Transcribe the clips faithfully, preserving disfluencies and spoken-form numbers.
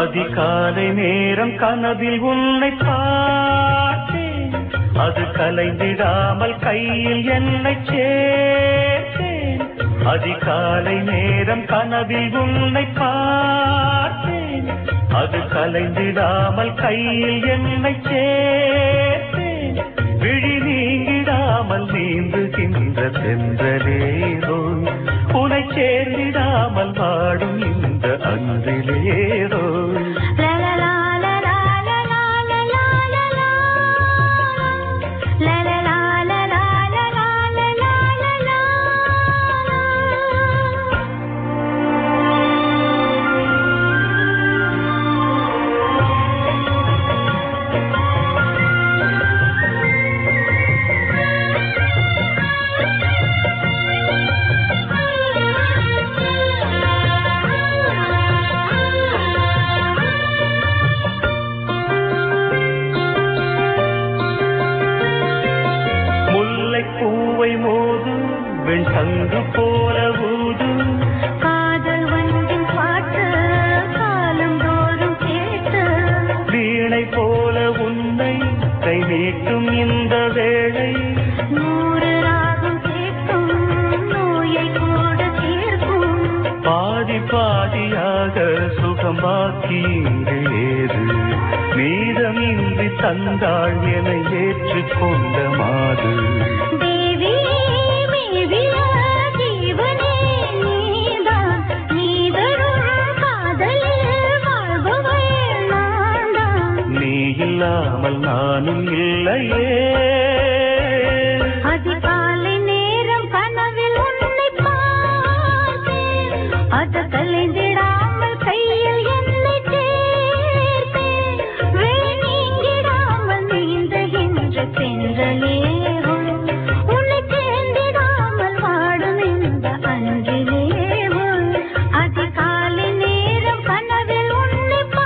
அதிகாலை நேரம் கனவில் உன்னை பார்த்தேன், அது கலைந்திடாமல் கையில் என்னை சேர்த்தேன். அதிகாலை நேரம் கனவில் உன்னை பார்த்தேன், அது கலைந்திடாமல் கையில் என்னை சேர்த்தேன். விழி நீங்கிடாமல் நீந்துகின்ற தென்றலேரோ, உனை சேர்ந்திடாமல் வாடும் இந்த அன்றிலேரோ. பூவை மோது வெண் சங்கு போல ஊது, காதல் வண்டின் பாட்டு காலம் தோறும் கேட்டு, வீணை போல உன்னை கை நீட்டும் இந்த வேளை, நூறு ராகம் கேட்கும் நோயை கூட தீர்க்கும். பாதி பாதியாக சுகம் பாக்கி இங்கு ஏது, மீதமின்றி தந்தாள் என ஏற்றுக்கொண்ட மாது. இல்லாமல் நானும் இல்லையே. அதிகாலை நேரம் கனவில் உன்னை பார்த்தேன், அது கலைந்திடாமல் கையில் என்னை சேர்த்தேன். விழி நீங்கிடாமல் நீந்துகின்ற தென்றலேவும், உன்னை சேர்ந்திடாமல் வாடும் இந்த அன்றிலேவும். அதிகாலை நேரம் கனவில் உன்னை பார்த்தேன்.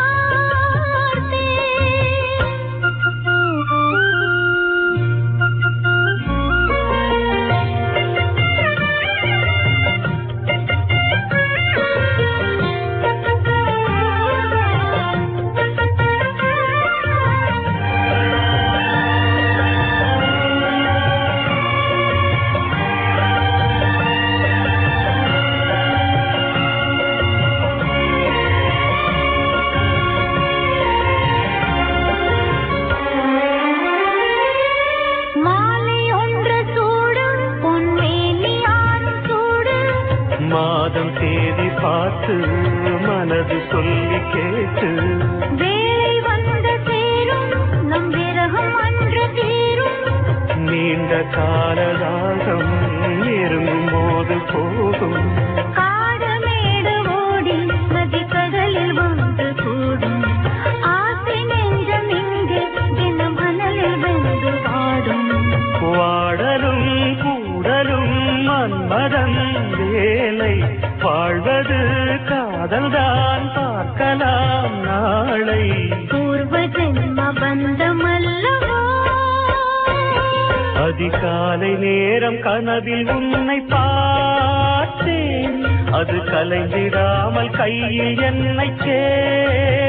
மாதம் தேதி பார்த்து மனது சொல்லி கேட்டு, வேலை வந்த சேரும் நம் விரகம் அன்று தீரும். நீண்ட காலராகம் நெருங்கும் போது போகும், காடமேடு ஓடி நதி கடலில் வந்து கூடும். ஆசை நெஞ்சம் இங்கே தினம் மணலில் வந்து வாடும். வாடலும் கூடலும் மன்மதன் வேலை, வாழ்வது காதல்தான் பார்க்கலாம் நாளை. பூர்வ ஜென்ம பந்தமல்லவோ. அதிகாலை நேரம் கனவில் உன்னை பார்த்தேன், அது கலைந்திடாமல் கையில் என்னை சே